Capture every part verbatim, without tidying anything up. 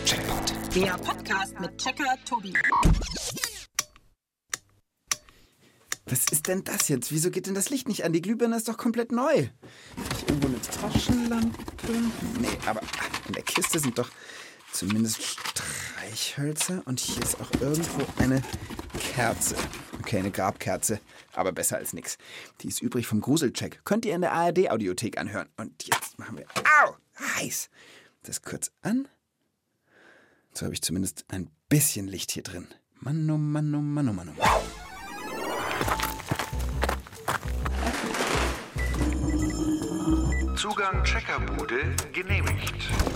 Checkpoint. Der Podcast mit Checker Tobi. Was ist denn das jetzt? Wieso geht denn das Licht nicht an? Die Glühbirne ist doch komplett neu. Habe ich irgendwo eine Taschenlampe? Nee, aber in der Kiste sind doch zumindest Streichhölzer. Und hier ist auch irgendwo eine Kerze. Okay, eine Grabkerze, aber besser als nix. Die ist übrig vom Gruselcheck. Könnt ihr in der A R D-Audiothek anhören. Und jetzt machen wir... Au! Heiß! Das kurz an. So habe ich zumindest ein bisschen Licht hier drin. Mann, oh Mann, oh Mann, oh Mann, oh Mann. Zugang Checkerbude genehmigt.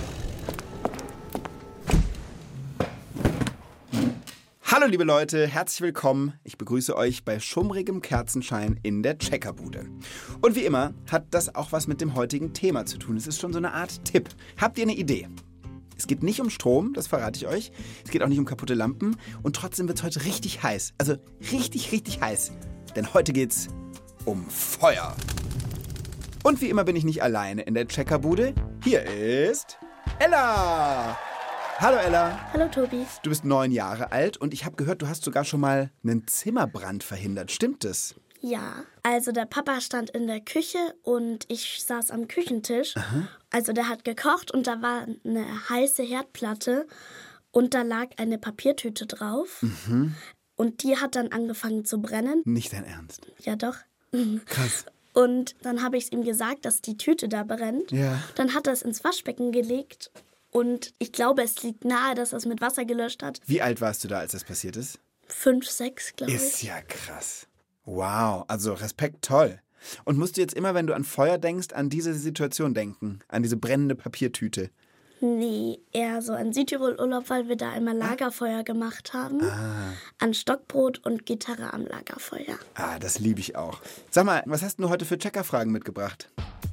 Hallo liebe Leute, herzlich willkommen. Ich begrüße euch bei schummrigem Kerzenschein in der Checkerbude. Und wie immer hat das auch was mit dem heutigen Thema zu tun. Es ist schon so eine Art Tipp. Habt ihr eine Idee? Es geht nicht um Strom, das verrate ich euch. Es geht auch nicht um kaputte Lampen. Und trotzdem wird es heute richtig heiß. Also richtig, richtig heiß. Denn heute geht's um Feuer. Und wie immer bin ich nicht alleine in der Checkerbude. Hier ist Ella. Hallo Ella. Hallo Tobi. Du bist neun Jahre alt und ich habe gehört, du hast sogar schon mal einen Zimmerbrand verhindert. Stimmt das? Ja, also der Papa stand in der Küche und ich saß am Küchentisch. Aha. Also der hat gekocht und da war eine heiße Herdplatte und da lag eine Papiertüte drauf. Mhm. Und die hat dann angefangen zu brennen. Nicht dein Ernst. Ja doch. Krass. Und dann habe ich es ihm gesagt, dass die Tüte da brennt. Ja. Dann hat er es ins Waschbecken gelegt und ich glaube, es liegt nahe, dass er es mit Wasser gelöscht hat. Wie alt warst du da, als das passiert ist? Fünf, sechs, glaube ich. Ist ja krass. Wow, also Respekt, toll. Und musst du jetzt immer, wenn du an Feuer denkst, an diese Situation denken? An diese brennende Papiertüte? Nee, eher so an Südtirol-Urlaub, weil wir da einmal Lagerfeuer gemacht haben. Ah. An Stockbrot und Gitarre am Lagerfeuer. Ah, das liebe ich auch. Sag mal, was hast du heute für Checkerfragen mitgebracht?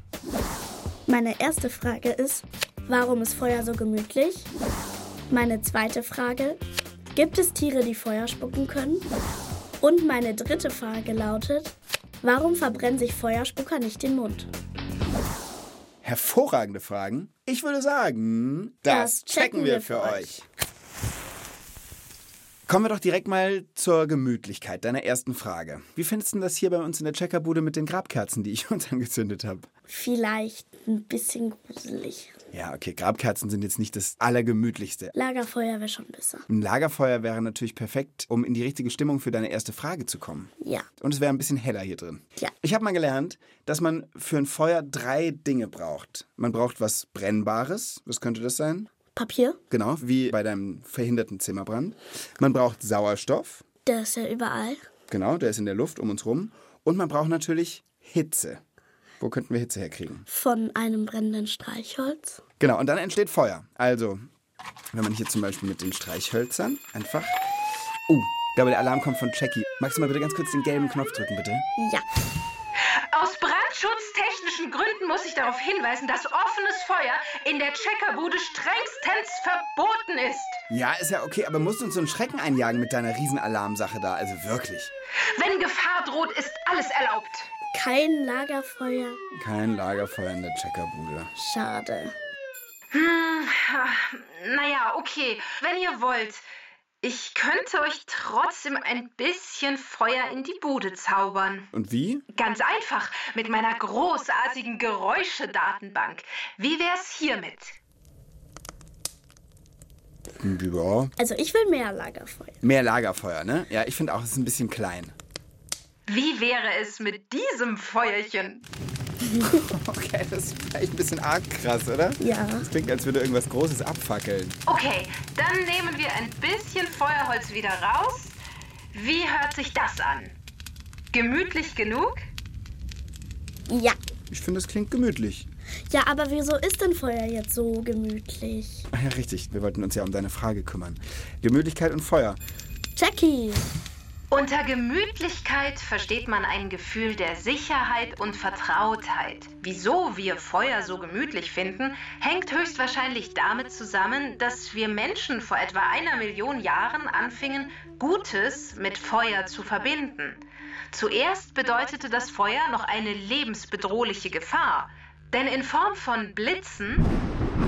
Meine erste Frage ist, warum ist Feuer so gemütlich? Meine zweite Frage, gibt es Tiere, die Feuer spucken können? Und meine dritte Frage lautet, warum verbrennen sich Feuerspucker nicht den Mund? Hervorragende Fragen. Ich würde sagen, das, das checken wir für euch. Kommen wir doch direkt mal zur Gemütlichkeit deiner ersten Frage. Wie findest du das hier bei uns in der Checkerbude mit den Grabkerzen, die ich uns angezündet habe? Vielleicht ein bisschen gruselig. Ja, okay, Grabkerzen sind jetzt nicht das Allergemütlichste. Lagerfeuer wäre schon besser. Ein Lagerfeuer wäre natürlich perfekt, um in die richtige Stimmung für deine erste Frage zu kommen. Ja. Und es wäre ein bisschen heller hier drin. Ja. Ich habe mal gelernt, dass man für ein Feuer drei Dinge braucht. Man braucht was Brennbares. Was könnte das sein? Papier. Genau, wie bei deinem verhinderten Zimmerbrand. Man braucht Sauerstoff. Der ist ja überall. Genau, der ist in der Luft um uns rum. Und man braucht natürlich Hitze. Wo könnten wir Hitze herkriegen? Von einem brennenden Streichholz. Genau, und dann entsteht Feuer. Also, wenn man hier zum Beispiel mit den Streichhölzern einfach... Uh, ich glaube, der Alarm kommt von Jackie. Magst du mal bitte ganz kurz den gelben Knopf drücken, bitte? Ja. Aus brandschutztechnischen Gründen muss ich darauf hinweisen, dass offenes Feuer in der Checkerbude strengstens verboten ist. Ja, ist ja okay, aber musst du uns so einen Schrecken einjagen mit deiner Riesenalarmsache da? Also wirklich. Wenn Gefahr droht, ist alles erlaubt. Kein Lagerfeuer. Kein Lagerfeuer in der Checkerbude. Schade. Hm, naja, okay, wenn ihr wollt. Ich könnte euch trotzdem ein bisschen Feuer in die Bude zaubern. Und wie? Ganz einfach, mit meiner großartigen Geräuschedatenbank. Wie wär's hiermit? Ja. Also ich will mehr Lagerfeuer. Mehr Lagerfeuer, ne? Ja, ich finde auch, es ist ein bisschen klein. Wie wäre es mit diesem Feuerchen? Okay, das ist vielleicht ein bisschen arg krass, oder? Ja. Das klingt, als würde irgendwas Großes abfackeln. Okay, dann nehmen wir ein bisschen Feuerholz wieder raus. Wie hört sich das an? Gemütlich genug? Ja. Ich finde, es klingt gemütlich. Ja, aber wieso ist denn Feuer jetzt so gemütlich? Ach ja, richtig. Wir wollten uns ja um deine Frage kümmern. Gemütlichkeit und Feuer. Jackie! Unter Gemütlichkeit versteht man ein Gefühl der Sicherheit und Vertrautheit. Wieso wir Feuer so gemütlich finden, hängt höchstwahrscheinlich damit zusammen, dass wir Menschen vor etwa einer Million Jahren anfingen, Gutes mit Feuer zu verbinden. Zuerst bedeutete das Feuer noch eine lebensbedrohliche Gefahr, denn in Form von Blitzen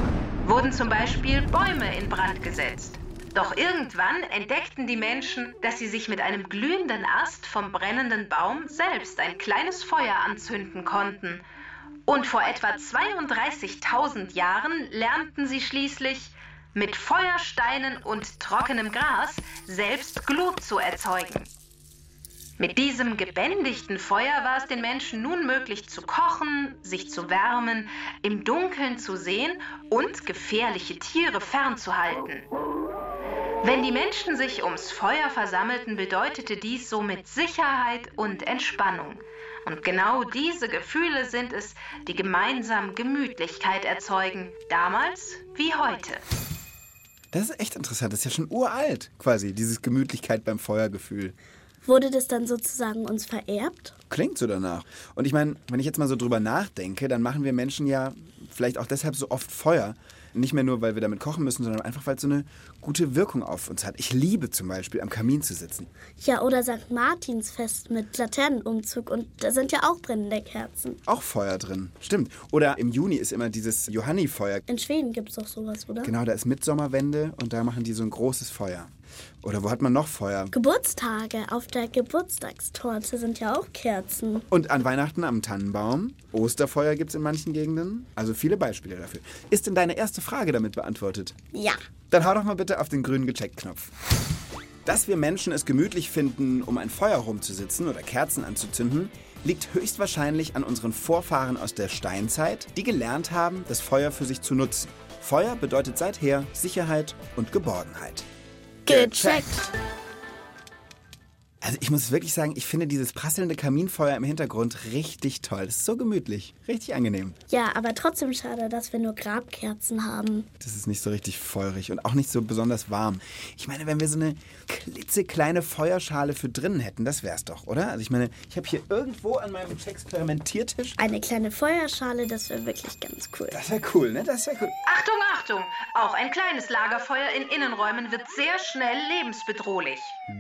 wurden zum Beispiel Bäume in Brand gesetzt. Doch irgendwann entdeckten die Menschen, dass sie sich mit einem glühenden Ast vom brennenden Baum selbst ein kleines Feuer anzünden konnten. Und vor etwa zweiunddreißigtausend Jahren lernten sie schließlich, mit Feuersteinen und trockenem Gras selbst Glut zu erzeugen. Mit diesem gebändigten Feuer war es den Menschen nun möglich zu kochen, sich zu wärmen, im Dunkeln zu sehen und gefährliche Tiere fernzuhalten. Wenn die Menschen sich ums Feuer versammelten, bedeutete dies somit Sicherheit und Entspannung. Und genau diese Gefühle sind es, die gemeinsam Gemütlichkeit erzeugen, damals wie heute. Das ist echt interessant. Das ist ja schon uralt, quasi, dieses Gemütlichkeit beim Feuergefühl. Wurde das dann sozusagen uns vererbt? Klingt so danach. Und ich meine, wenn ich jetzt mal so drüber nachdenke, dann machen wir Menschen ja vielleicht auch deshalb so oft Feuer. Nicht mehr nur, weil wir damit kochen müssen, sondern einfach, weil es so eine gute Wirkung auf uns hat. Ich liebe zum Beispiel, am Kamin zu sitzen. Ja, oder Sankt Martinsfest mit Laternenumzug und da sind ja auch brennende Kerzen. Auch Feuer drin, stimmt. Oder im Juni ist immer dieses Johannifeuer. In Schweden gibt es doch sowas, oder? Genau, da ist Mitsommerwende und da machen die so ein großes Feuer. Oder wo hat man noch Feuer? Geburtstage. Auf der Geburtstagstorte sind ja auch Kerzen. Und an Weihnachten am Tannenbaum. Osterfeuer gibt es in manchen Gegenden. Also viele Beispiele dafür. Ist denn deine erste Frage damit beantwortet? Ja. Dann hau doch mal bitte auf den grünen Gecheckt-Knopf. Dass wir Menschen es gemütlich finden, um ein Feuer rumzusitzen oder Kerzen anzuzünden, liegt höchstwahrscheinlich an unseren Vorfahren aus der Steinzeit, die gelernt haben, das Feuer für sich zu nutzen. Feuer bedeutet seither Sicherheit und Geborgenheit. Gecheckt. Also ich muss wirklich sagen, ich finde dieses prasselnde Kaminfeuer im Hintergrund richtig toll. Das ist so gemütlich, richtig angenehm. Ja, aber trotzdem schade, dass wir nur Grabkerzen haben. Das ist nicht so richtig feurig und auch nicht so besonders warm. Ich meine, wenn wir so eine klitzekleine Feuerschale für drinnen hätten, das wär's doch, oder? Also ich meine, ich habe hier irgendwo an meinem Experimentiertisch... Eine kleine Feuerschale, das wäre wirklich ganz cool. Das wäre cool, ne? Das wäre cool. Achtung, Achtung! Auch ein kleines Lagerfeuer in Innenräumen wird sehr schnell lebensbedrohlich.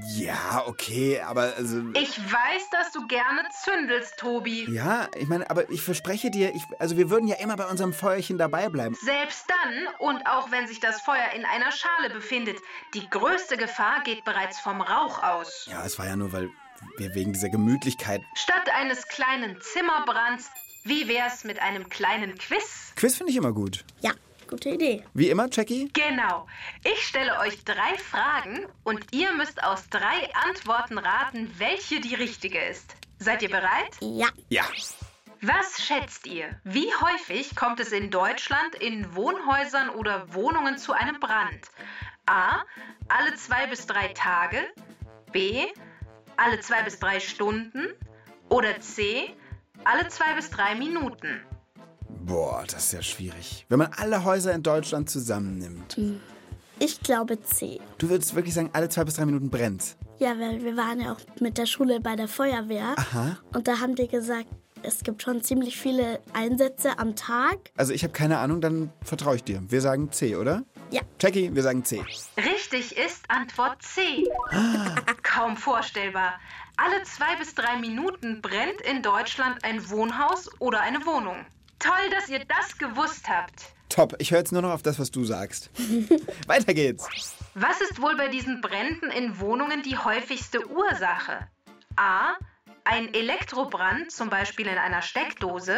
Ja, okay, aber also... Ich weiß, dass du gerne zündelst, Tobi. Ja, ich meine, aber ich verspreche dir, ich, also wir würden ja immer bei unserem Feuerchen dabei bleiben. Selbst dann und auch wenn sich das Feuer in einer Schale befindet, die größte Gefahr geht bereits vom Rauch aus. Ja, es war ja nur, weil wir wegen dieser Gemütlichkeit... Statt eines kleinen Zimmerbrands, wie wär's mit einem kleinen Quiz? Quiz finde ich immer gut. Ja, gute Idee. Wie immer, Jackie? Genau. Ich stelle euch drei Fragen und ihr müsst aus drei Antworten raten, welche die richtige ist. Seid ihr bereit? Ja. Ja. Was schätzt ihr? Wie häufig kommt es in Deutschland in Wohnhäusern oder Wohnungen zu einem Brand? A. Alle zwei bis drei Tage. B. Alle zwei bis drei Stunden. Oder C. Alle zwei bis drei Minuten. Boah, das ist ja schwierig. Wenn man alle Häuser in Deutschland zusammennimmt. Ich glaube C. Du würdest wirklich sagen, alle zwei bis drei Minuten brennt's? Ja, weil wir waren ja auch mit der Schule bei der Feuerwehr. Aha. Und da haben die gesagt, es gibt schon ziemlich viele Einsätze am Tag. Also ich habe keine Ahnung, dann vertraue ich dir. Wir sagen C, oder? Ja. Jackie, wir sagen C. Richtig ist Antwort C. Kaum vorstellbar. Alle zwei bis drei Minuten brennt in Deutschland ein Wohnhaus oder eine Wohnung. Toll, dass ihr das gewusst habt. Top, ich höre jetzt nur noch auf das, was du sagst. Weiter geht's. Was ist wohl bei diesen Bränden in Wohnungen die häufigste Ursache? A. Ein Elektrobrand, zum Beispiel in einer Steckdose.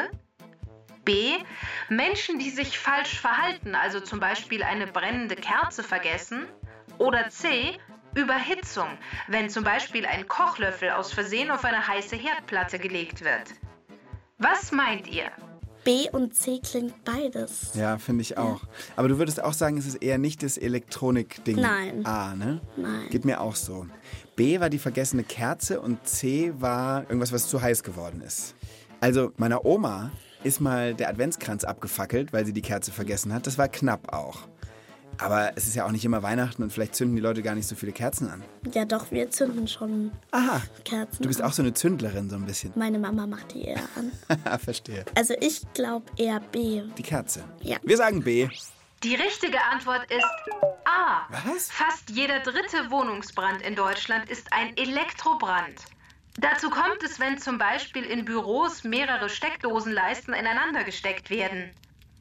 B. Menschen, die sich falsch verhalten, also zum Beispiel eine brennende Kerze vergessen. Oder C. Überhitzung, wenn zum Beispiel ein Kochlöffel aus Versehen auf eine heiße Herdplatte gelegt wird. Was meint ihr? B und C klingt beides. Ja, finde ich auch. Aber du würdest auch sagen, es ist eher nicht das Elektronik-Ding. Nein. A, ne? Nein. Geht mir auch so. B war die vergessene Kerze und C war irgendwas, was zu heiß geworden ist. Also meiner Oma ist mal der Adventskranz abgefackelt, weil sie die Kerze vergessen hat. Das war knapp auch. Aber es ist ja auch nicht immer Weihnachten und vielleicht zünden die Leute gar nicht so viele Kerzen an. Ja doch, wir zünden schon Aha, Kerzen du bist an. auch so eine Zündlerin so ein bisschen. Meine Mama macht die eher an. Verstehe. Also ich glaube eher B. Die Kerze. Ja. Wir sagen B. Die richtige Antwort ist A. Was? Fast jeder dritte Wohnungsbrand in Deutschland ist ein Elektrobrand. Dazu kommt es, wenn zum Beispiel in Büros mehrere Steckdosenleisten ineinander gesteckt werden.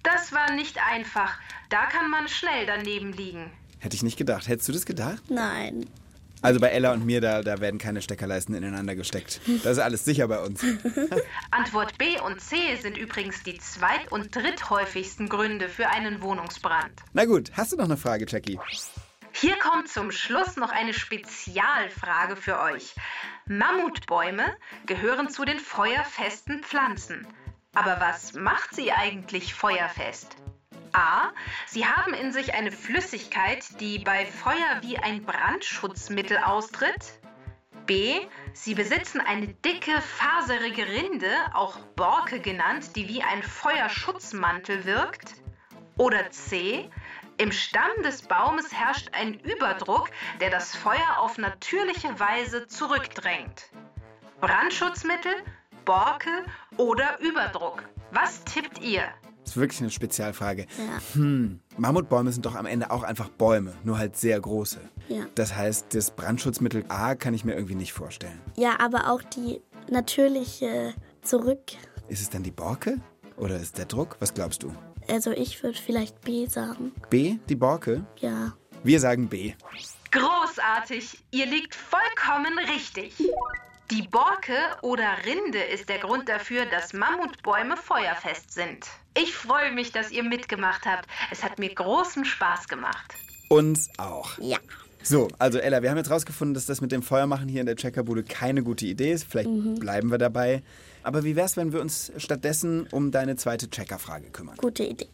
Das war nicht einfach. Da kann man schnell daneben liegen. Hätte ich nicht gedacht. Hättest du das gedacht? Nein. Also bei Ella und mir, da, da werden keine Steckerleisten ineinander gesteckt. Das ist alles sicher bei uns. Antwort B und C sind übrigens die zweit- und dritthäufigsten Gründe für einen Wohnungsbrand. Na gut, hast du noch eine Frage, Jackie? Hier kommt zum Schluss noch eine Spezialfrage für euch. Mammutbäume gehören zu den feuerfesten Pflanzen. Aber was macht sie eigentlich feuerfest? A. Sie haben in sich eine Flüssigkeit, die bei Feuer wie ein Brandschutzmittel austritt. B. Sie besitzen eine dicke, faserige Rinde, auch Borke genannt, die wie ein Feuerschutzmantel wirkt. Oder C. Im Stamm des Baumes herrscht ein Überdruck, der das Feuer auf natürliche Weise zurückdrängt. Brandschutzmittel, Borke oder Überdruck. Was tippt ihr? Das ist wirklich eine Spezialfrage. Ja. Hm, Mammutbäume sind doch am Ende auch einfach Bäume, nur halt sehr große. Ja. Das heißt, das Brandschutzmittel A kann ich mir irgendwie nicht vorstellen. Ja, aber auch die natürliche Zurück... Ist es dann die Borke? Oder ist der Druck? Was glaubst du? Also ich würde vielleicht B sagen. B, die Borke? Ja. Wir sagen B. Großartig! Ihr liegt vollkommen richtig. Die Borke oder Rinde ist der Grund dafür, dass Mammutbäume feuerfest sind. Ich freue mich, dass ihr mitgemacht habt. Es hat mir großen Spaß gemacht. Uns auch. Ja. So, also Ella, wir haben jetzt rausgefunden, dass das mit dem Feuermachen hier in der Checkerbude keine gute Idee ist. Vielleicht mhm. bleiben wir dabei. Aber wie wär's, wenn wir uns stattdessen um deine zweite Checkerfrage kümmern? Gute Idee.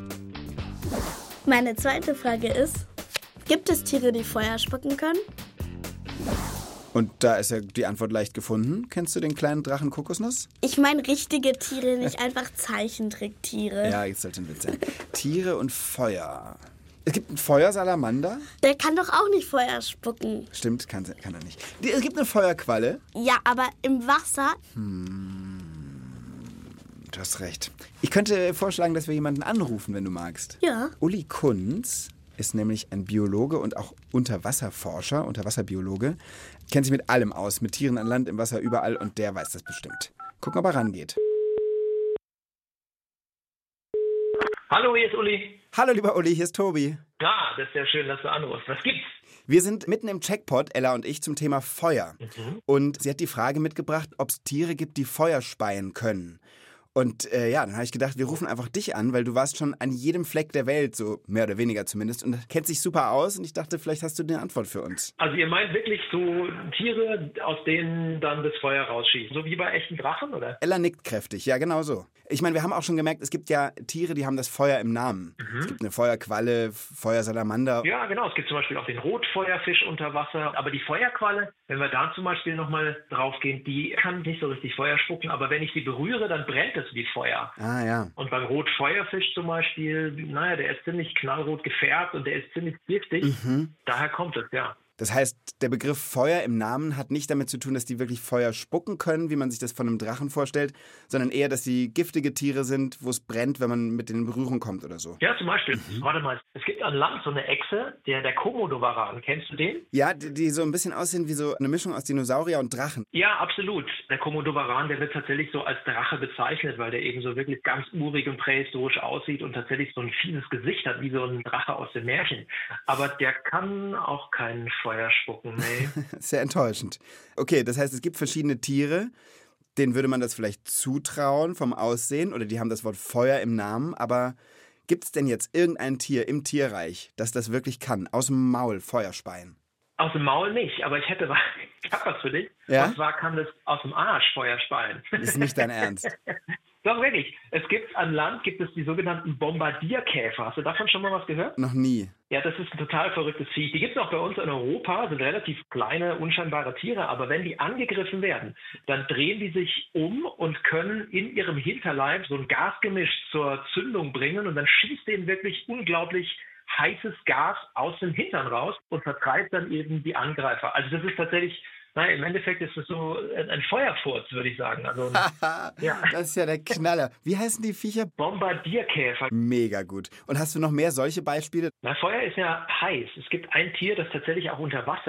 Meine zweite Frage ist, gibt es Tiere, die Feuer spucken können? Und da ist ja die Antwort leicht gefunden. Kennst du den kleinen Drachen Kokosnuss? Ich meine richtige Tiere, nicht einfach Zeichentricktiere. Ja, jetzt sollte ein Witz sein. Tiere und Feuer. Es gibt einen Feuersalamander. Der kann doch auch nicht Feuer spucken. Stimmt, kann, kann er nicht. Es gibt eine Feuerqualle. Ja, aber im Wasser... Hm, du hast recht. Ich könnte vorschlagen, dass wir jemanden anrufen, wenn du magst. Ja. Uli Kunz ist nämlich ein Biologe und auch Unterwasserforscher, Unterwasserbiologe. Kennt sich mit allem aus, mit Tieren an Land, im Wasser, überall, und der weiß das bestimmt. Gucken, ob er rangeht. Hallo, hier ist Uli. Hallo, lieber Uli, hier ist Tobi. Ja, das ist ja schön, dass du anrufst. Was gibt's? Wir sind mitten im Checkpot, Ella und ich, zum Thema Feuer. Mhm. Und sie hat die Frage mitgebracht, ob es Tiere gibt, die Feuer speien können. Und äh, ja, dann habe ich gedacht, wir rufen einfach dich an, weil du warst schon an jedem Fleck der Welt, so mehr oder weniger zumindest, und kennst dich super aus. Und ich dachte, vielleicht hast du eine Antwort für uns. Also ihr meint wirklich so Tiere, aus denen dann das Feuer rausschießt, so wie bei echten Drachen, oder? Ella nickt kräftig, ja, genau so. Ich meine, wir haben auch schon gemerkt, es gibt ja Tiere, die haben das Feuer im Namen. Mhm. Es gibt eine Feuerqualle, Feuersalamander. Ja, genau. Es gibt zum Beispiel auch den Rotfeuerfisch unter Wasser. Aber die Feuerqualle, wenn wir da zum Beispiel nochmal drauf gehen, die kann nicht so richtig Feuer spucken. Aber wenn ich sie berühre, dann brennt es wie Feuer. Ah, ja. Und beim Rotfeuerfisch zum Beispiel, naja, der ist ziemlich knallrot gefärbt und der ist ziemlich giftig. Mhm. Daher kommt es, ja. Das heißt, der Begriff Feuer im Namen hat nicht damit zu tun, dass die wirklich Feuer spucken können, wie man sich das von einem Drachen vorstellt, sondern eher, dass sie giftige Tiere sind, wo es brennt, wenn man mit denen in Berührung kommt oder so. Ja, zum Beispiel. Mhm. Warte mal, es gibt an Land so eine Echse, der, der Komodowaran. Kennst du den? Ja, die, die so ein bisschen aussehen wie so eine Mischung aus Dinosaurier und Drachen. Ja, absolut. Der Komodowaran, der wird tatsächlich so als Drache bezeichnet, weil der eben so wirklich ganz urig und prähistorisch aussieht und tatsächlich so ein fieses Gesicht hat, wie so ein Drache aus dem Märchen. Aber der kann auch keinen Feuer spucken, nee. Sehr enttäuschend. Okay, das heißt, es gibt verschiedene Tiere, denen würde man das vielleicht zutrauen vom Aussehen oder die haben das Wort Feuer im Namen, aber gibt es denn jetzt irgendein Tier im Tierreich, das das wirklich kann, aus dem Maul Feuer speien? Aus dem Maul nicht, aber ich hätte was, ich hab was für dich. Ja? Und zwar kann das aus dem Arsch Feuer speien. Ist nicht dein Ernst? Doch, wirklich. Es gibt an Land gibt es die sogenannten Bombardierkäfer. Hast du davon schon mal was gehört? Noch nie. Ja, das ist ein total verrücktes Viech. Die gibt es auch bei uns in Europa, sind relativ kleine, unscheinbare Tiere, aber wenn die angegriffen werden, dann drehen die sich um und können in ihrem Hinterleib so ein Gasgemisch zur Zündung bringen und dann schießt denen wirklich unglaublich heißes Gas aus dem Hintern raus und vertreibt dann eben die Angreifer. Also das ist tatsächlich... Nein, im Endeffekt ist es so ein Feuerfurz, würde ich sagen. Also, ja. Das ist ja der Knaller. Wie heißen die Viecher? Bombardierkäfer. Mega gut. Und hast du noch mehr solche Beispiele? Na, Feuer ist ja heiß. Es gibt ein Tier, das tatsächlich auch unter Wasser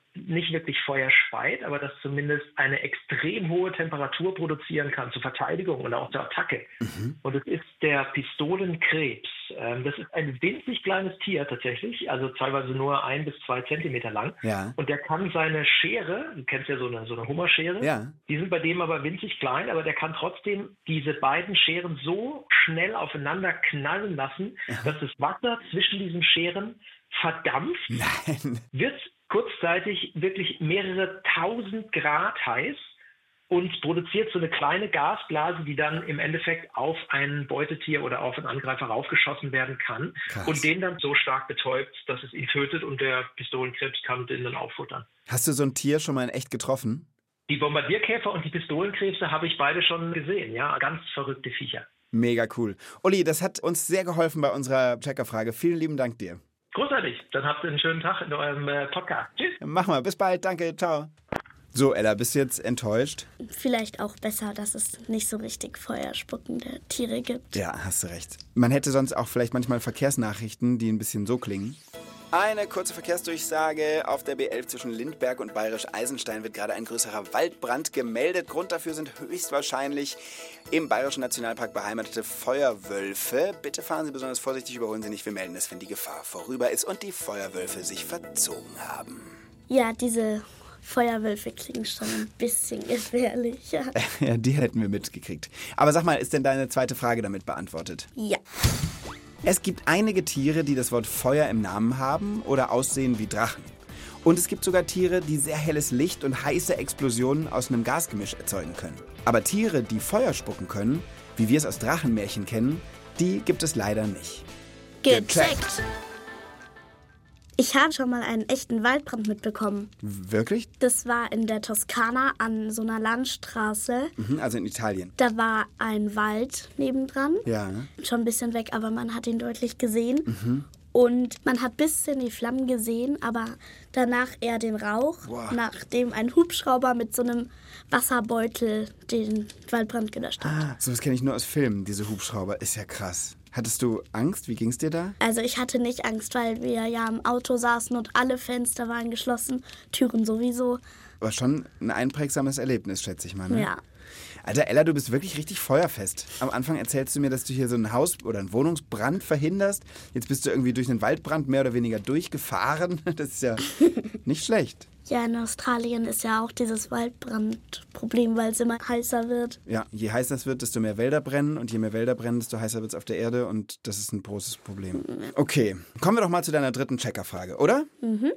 nicht wirklich Feuer speit, aber das zumindest eine extrem hohe Temperatur produzieren kann zur Verteidigung oder auch zur Attacke. Mhm. Und es ist der Pistolenkrebs. Ähm, das ist ein winzig kleines Tier tatsächlich, also teilweise nur ein bis zwei Zentimeter lang. Ja. Und der kann seine Schere, du kennst ja so eine, so eine Hummerschere, ja. die sind bei dem aber winzig klein, aber der kann trotzdem diese beiden Scheren so schnell aufeinander knallen lassen, dass das Wasser zwischen diesen Scheren verdampft, Nein. wird kurzzeitig wirklich mehrere tausend Grad heiß und produziert so eine kleine Gasblase, die dann im Endeffekt auf ein Beutetier oder auf einen Angreifer raufgeschossen werden kann. Krass. Und den dann so stark betäubt, dass es ihn tötet und der Pistolenkrebs kann den dann auffuttern. Hast du so ein Tier schon mal in echt getroffen? Die Bombardierkäfer und die Pistolenkrebse habe ich beide schon gesehen, ja, ganz verrückte Viecher. Mega cool. Uli, das hat uns sehr geholfen bei unserer Checkerfrage. Vielen lieben Dank dir. Großartig. Dann habt ihr einen schönen Tag in eurem äh, Podcast. Tschüss. Mach mal. Bis bald. Danke. Ciao. So, Ella, bist du jetzt enttäuscht? Vielleicht auch besser, dass es nicht so richtig feuerspuckende Tiere gibt. Ja, hast du recht. Man hätte sonst auch vielleicht manchmal Verkehrsnachrichten, die ein bisschen so klingen. Eine kurze Verkehrsdurchsage. Auf der B elf zwischen Lindberg und Bayerisch-Eisenstein wird gerade ein größerer Waldbrand gemeldet. Grund dafür sind höchstwahrscheinlich im Bayerischen Nationalpark beheimatete Feuerwölfe. Bitte fahren Sie besonders vorsichtig, überholen Sie nicht. Wir melden es, wenn die Gefahr vorüber ist und die Feuerwölfe sich verzogen haben. Ja, diese Feuerwölfe klingen schon ein bisschen gefährlich. Ja. Ja, die hätten wir mitgekriegt. Aber sag mal, ist denn deine zweite Frage damit beantwortet? Ja. Es gibt einige Tiere, die das Wort Feuer im Namen haben oder aussehen wie Drachen. Und es gibt sogar Tiere, die sehr helles Licht und heiße Explosionen aus einem Gasgemisch erzeugen können. Aber Tiere, die Feuer spucken können, wie wir es aus Drachenmärchen kennen, die gibt es leider nicht. Gecheckt! Ich habe schon mal einen echten Waldbrand mitbekommen. Wirklich? Das war in der Toskana an so einer Landstraße. Mhm, also in Italien. Da war ein Wald nebendran. Ja. Schon ein bisschen weg, aber man hat ihn deutlich gesehen. Mhm. Und man hat bis in die Flammen gesehen, aber danach eher den Rauch, Boah. nachdem ein Hubschrauber mit so einem Wasserbeutel den Waldbrand gelöscht hat. Ah, sowas kenne ich nur aus Filmen, diese Hubschrauber. Ist ja krass. Hattest du Angst? Wie ging's dir da? Also ich hatte nicht Angst, weil wir ja im Auto saßen und alle Fenster waren geschlossen, Türen sowieso. Aber schon ein einprägsames Erlebnis, schätze ich mal, ne? Ja. Alter, Ella, du bist wirklich richtig feuerfest. Am Anfang erzählst du mir, dass du hier so ein Haus- oder einen Wohnungsbrand verhinderst. Jetzt bist du irgendwie durch einen Waldbrand mehr oder weniger durchgefahren. Das ist ja nicht schlecht. Ja, in Australien ist ja auch dieses Waldbrandproblem, weil es immer heißer wird. Ja, je heißer es wird, desto mehr Wälder brennen. Und je mehr Wälder brennen, desto heißer wird es auf der Erde. Und das ist ein großes Problem. Okay, kommen wir doch mal zu deiner dritten Checkerfrage, oder? Mhm.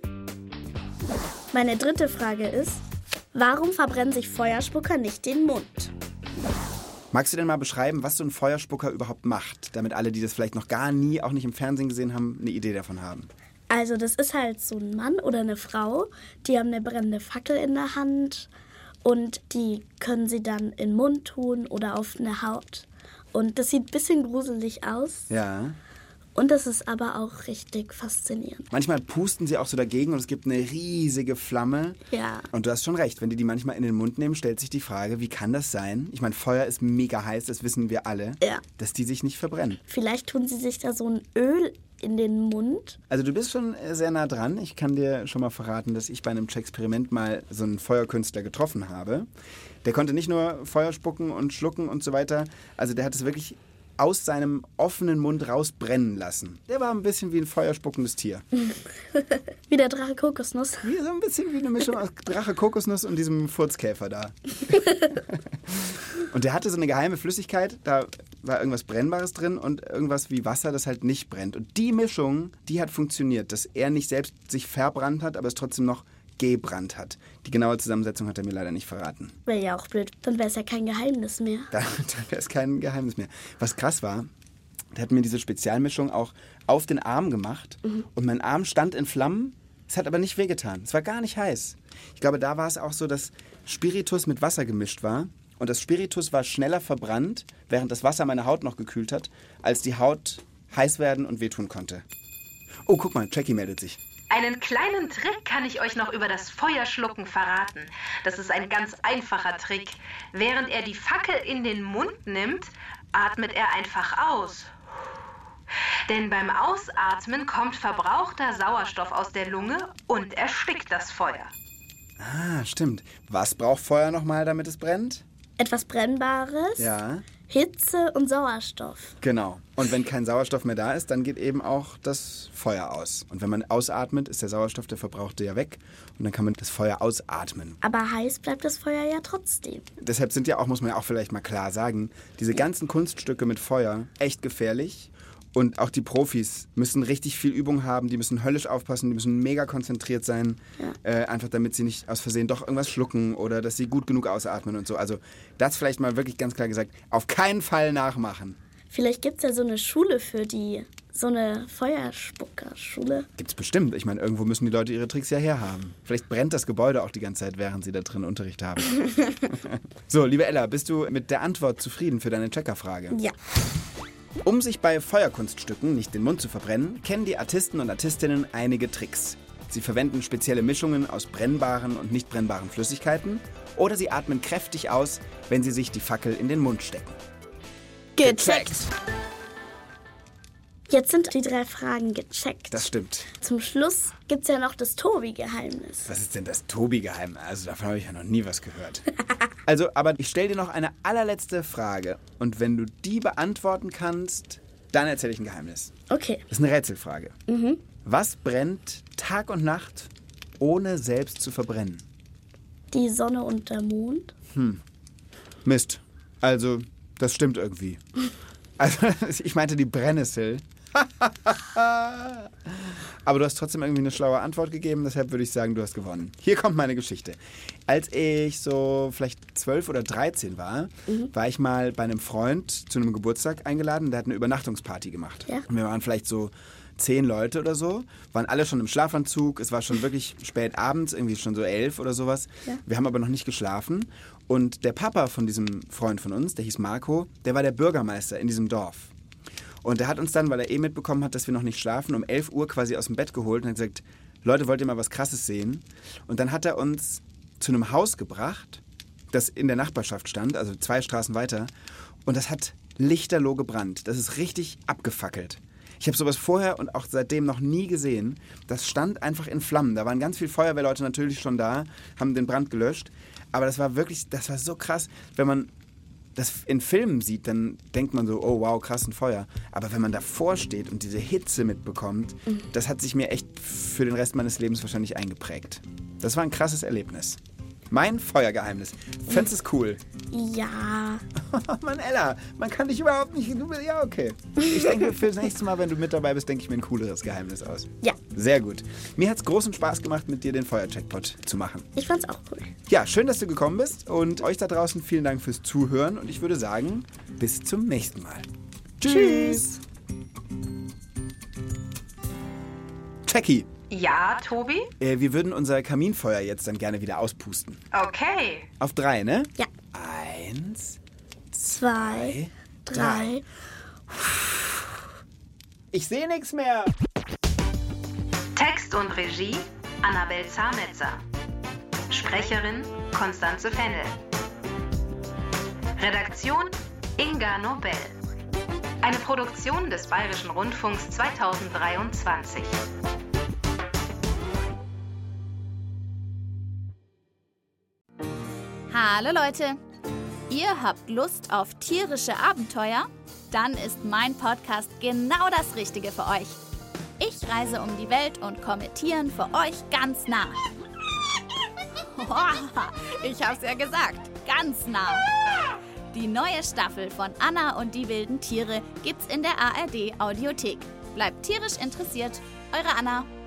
Meine dritte Frage ist, warum verbrennen sich Feuerspucker nicht den Mund? Magst du denn mal beschreiben, was so ein Feuerspucker überhaupt macht, damit alle, die das vielleicht noch gar nie, auch nicht im Fernsehen gesehen haben, eine Idee davon haben? Also das ist halt so ein Mann oder eine Frau, die haben eine brennende Fackel in der Hand und die können sie dann in den Mund tun oder auf eine Haut. Und das sieht ein bisschen gruselig aus. Ja. Und das ist aber auch richtig faszinierend. Manchmal pusten sie auch so dagegen und es gibt eine riesige Flamme. Ja. Und du hast schon recht, wenn die die manchmal in den Mund nehmen, stellt sich die Frage, wie kann das sein? Ich meine, Feuer ist mega heiß, das wissen wir alle. Ja. Dass die sich nicht verbrennen. Vielleicht tun sie sich da so ein Öl in den Mund. Also du bist schon sehr nah dran. Ich kann dir schon mal verraten, dass ich bei einem Experiment mal so einen Feuerkünstler getroffen habe. Der konnte nicht nur Feuer spucken und schlucken und so weiter. Also der hat es wirklich aus seinem offenen Mund rausbrennen lassen. Der war ein bisschen wie ein feuerspuckendes Tier. Wie der Drache Kokosnuss. Wie so ein bisschen wie eine Mischung aus Drache Kokosnuss und diesem Furzkäfer da. Und der hatte so eine geheime Flüssigkeit, da war irgendwas Brennbares drin und irgendwas wie Wasser, das halt nicht brennt. Und die Mischung, die hat funktioniert, dass er nicht selbst sich verbrannt hat, aber es trotzdem noch gebrannt hat. Die genaue Zusammensetzung hat er mir leider nicht verraten. Wäre ja auch blöd. Dann wäre es ja kein Geheimnis mehr. Dann, dann wäre es kein Geheimnis mehr. Was krass war, der hat mir diese Spezialmischung auch auf den Arm gemacht. Mhm. Und mein Arm stand in Flammen. Es hat aber nicht wehgetan. Es war gar nicht heiß. Ich glaube, da war es auch so, dass Spiritus mit Wasser gemischt war. Und das Spiritus war schneller verbrannt, während das Wasser meine Haut noch gekühlt hat, als die Haut heiß werden und wehtun konnte. Oh, guck mal, Jackie meldet sich. Einen kleinen Trick kann ich euch noch über das Feuerschlucken verraten. Das ist ein ganz einfacher Trick. Während er die Fackel in den Mund nimmt, atmet er einfach aus. Denn beim Ausatmen kommt verbrauchter Sauerstoff aus der Lunge und erstickt das Feuer. Ah, stimmt. Was braucht Feuer nochmal, damit es brennt? Etwas Brennbares, Ja, Hitze und Sauerstoff. genau. Und wenn kein Sauerstoff mehr da ist, dann geht eben auch das Feuer aus. Und wenn man ausatmet, ist der Sauerstoff, der Verbrauchte, ja weg. Und dann kann man das Feuer ausatmen. Aber heiß bleibt das Feuer ja trotzdem. Deshalb sind ja auch, muss man ja auch vielleicht mal klar sagen, diese ganzen Kunststücke mit Feuer echt gefährlich. Und auch die Profis müssen richtig viel Übung haben, die müssen höllisch aufpassen, die müssen mega konzentriert sein, Ja. äh, einfach damit sie nicht aus Versehen doch irgendwas schlucken oder dass sie gut genug ausatmen und so. Also das vielleicht mal wirklich ganz klar gesagt, auf keinen Fall nachmachen. Vielleicht gibt es ja so eine Schule für die, so eine Feuerspuckerschule. Gibt's bestimmt. Ich meine, irgendwo müssen die Leute ihre Tricks ja herhaben. Vielleicht brennt das Gebäude auch die ganze Zeit, während sie da drin Unterricht haben. So, liebe Ella, bist du mit der Antwort zufrieden für deine Checkerfrage? Ja. Um sich bei Feuerkunststücken nicht den Mund zu verbrennen, kennen die Artisten und Artistinnen einige Tricks. Sie verwenden spezielle Mischungen aus brennbaren und nicht brennbaren Flüssigkeiten oder sie atmen kräftig aus, wenn sie sich die Fackel in den Mund stecken. Gecheckt. Jetzt sind die drei Fragen gecheckt. Das stimmt. Zum Schluss gibt es ja noch das Tobi-Geheimnis. Was ist denn das Tobi-Geheimnis? Also davon habe ich ja noch nie was gehört. Also, aber ich stelle dir noch eine allerletzte Frage. Und wenn du die beantworten kannst, dann erzähle ich ein Geheimnis. Okay. Das ist eine Rätselfrage. Mhm. Was brennt Tag und Nacht, ohne selbst zu verbrennen? Die Sonne und der Mond. Mist. Also, das stimmt irgendwie. Also, ich meinte die Brennnessel. Aber du hast trotzdem irgendwie eine schlaue Antwort gegeben, deshalb würde ich sagen, du hast gewonnen. Hier kommt meine Geschichte. Als ich so vielleicht zwölf oder dreizehn war, mhm. war ich mal bei einem Freund zu einem Geburtstag eingeladen, der hat eine Übernachtungsparty gemacht. Ja. Und wir waren vielleicht so zehn Leute oder so, waren alle schon im Schlafanzug, es war schon wirklich spät abends, irgendwie schon so elf oder sowas. Ja. Wir haben aber noch nicht geschlafen und der Papa von diesem Freund von uns, der hieß Marco, der war der Bürgermeister in diesem Dorf. Und der hat uns dann, weil er eh mitbekommen hat, dass wir noch nicht schlafen, um elf Uhr quasi aus dem Bett geholt und hat gesagt, Leute, wollt ihr mal was Krasses sehen? Und dann hat er uns zu einem Haus gebracht, das in der Nachbarschaft stand, also zwei Straßen weiter. Und das hat lichterloh gebrannt. Das ist richtig abgefackelt. Ich habe sowas vorher und auch seitdem noch nie gesehen. Das stand einfach in Flammen. Da waren ganz viele Feuerwehrleute natürlich schon da, haben den Brand gelöscht. Aber das war wirklich, das war so krass, wenn man das in Filmen sieht, dann denkt man so, oh wow, krass, ein Feuer. Aber wenn man davor steht und diese Hitze mitbekommt, mhm. das hat sich mir echt für den Rest meines Lebens wahrscheinlich eingeprägt. Das war ein krasses Erlebnis. Mein Feuergeheimnis. Fändest du es cool? Ja. Mann, Ella, man kann dich überhaupt nicht... Du, ja, okay. Ich denke, für das nächste Mal, wenn du mit dabei bist, denke ich mir ein cooleres Geheimnis aus. Ja. Sehr gut. Mir hat es großen Spaß gemacht, mit dir den Feuer-Checkpot zu machen. Ich fand's auch cool. Ja, schön, dass du gekommen bist. Und euch da draußen vielen Dank fürs Zuhören. Und ich würde sagen, bis zum nächsten Mal. Tschüss. Jackie. Ja, Tobi? Äh, wir würden unser Kaminfeuer jetzt dann gerne wieder auspusten. Okay. Auf drei, ne? Ja. Eins, Zwei, drei. drei. Ich sehe nichts mehr. Text und Regie Annabel Zametzer. Sprecherin Konstanze Fennel. Redaktion Inga Nobel. Eine Produktion des Bayerischen Rundfunks zweitausenddreiundzwanzig. Hallo Leute, ihr habt Lust auf tierische Abenteuer? Dann ist mein Podcast genau das Richtige für euch. Ich reise um die Welt und komme Tieren für euch ganz nah. Ich hab's ja gesagt, ganz nah. Die neue Staffel von Anna und die wilden Tiere gibt's in der A R D Audiothek. Bleibt tierisch interessiert, eure Anna.